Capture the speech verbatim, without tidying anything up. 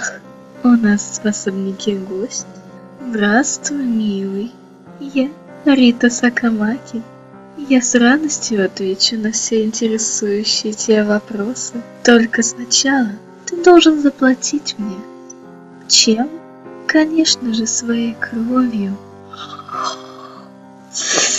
Ах, у нас в особняке гость. Здравствуй, милый. Я Рита Сакамаки. Я с радостью отвечу на все интересующие тебя вопросы. Только сначала ты должен заплатить мне. Чем? Конечно же, своей кровью.